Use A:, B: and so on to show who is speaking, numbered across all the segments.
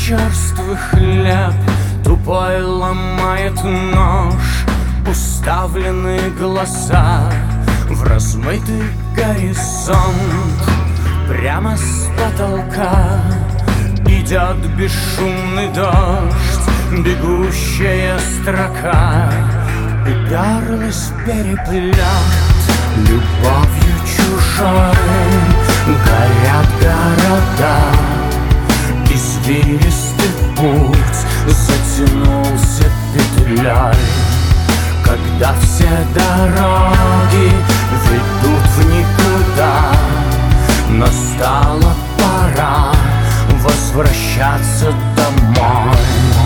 A: черствый хлеб тупой ломает нож. Уставленные глаза в размытый горизонт. Прямо с потолка идет бесшумный дождь. Бегущая строка уперлась в переплет. Любовью чужой горят города. Извилистый путь затянулся петлей. Когда все дороги ведут в никуда, настала пора возвращаться домой.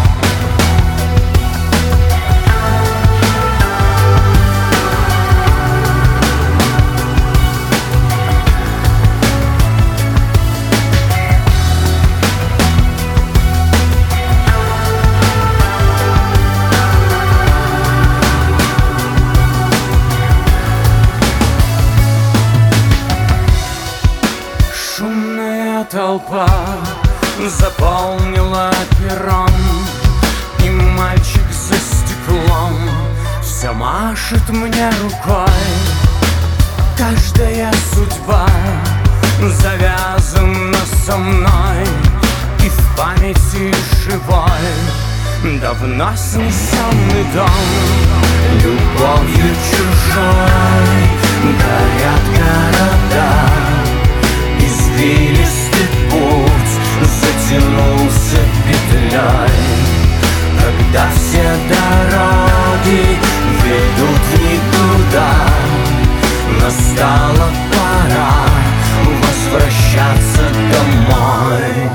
A: Шумная толпа заполнила перрон, и мальчик за стеклом все машет мне рукой. Каждая судьба завязана со мной, и в памяти живой давно снесенный дом. Любовью чужой горят города. Извилистый путь затянулся петлей. Когда все дороги ведут в никуда, настала пора возвращаться домой.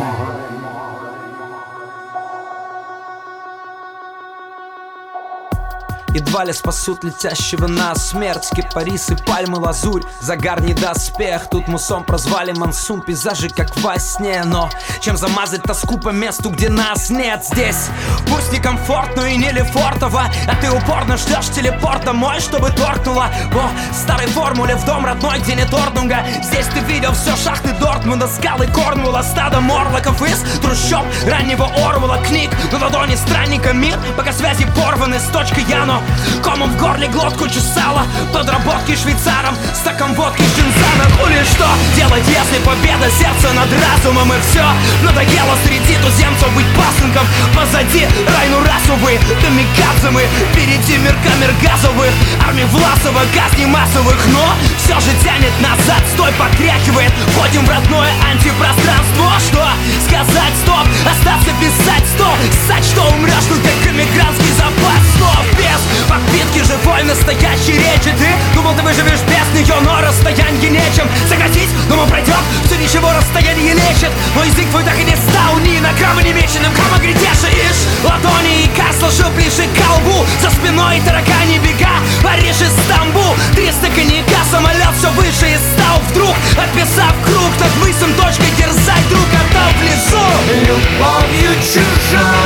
B: Едва ли спасут летящего на смерть кипарисы, пальмы, лазурь, загар не доспех. Тут мусом прозвали монсун, пейзажи как во сне. Но чем замазать тоску по месту, где нас нет здесь? Пусть некомфортно и не лефортово, а ты упорно ждешь телепорт домой, чтобы торкнуло по старой формуле в дом родной, где нет орднунга. Здесь ты видел все шахты Дортмунда, скалы Корнуэлла, стадо морлоков из трущоб раннего Орвелла. Книг на ладони странника мир, пока связи порваны с точкой Яно. Комом в горле глотку чесала, подработки швейцаром, стаком водки Чинзана. Ну или что делать, если победа сердца над разумом? И все надоело среди туземцев быть пасынком. Позади райну расовые камикадзе мы, впереди мир камер газовых, армии Власова, казни массовых. Но все же тянет назад, стой, потряхивает. Входим в родное антипространство. Что сказать, стоп, остаться писать, стоп. Ссать, что умрешь, тут как эмигрантский запас слов. Без подпитки живой настоящей речи. Ты думал, ты выживешь без нее, но расстояние нечем сократить. Думал, пройдет, все ничего, расстояние лечит. Но язык твой так и не стал ни на грамма не меченым. Кама грядешь ишь ладони, и кар сложил ближе к колбу. За спиной таракани бега, Париж и Стамбул. 300 коньяка, самолет все выше и стал вдруг, описав круг над мысом точкой, дерзать друг отдал в лесу.
A: Любовью чужой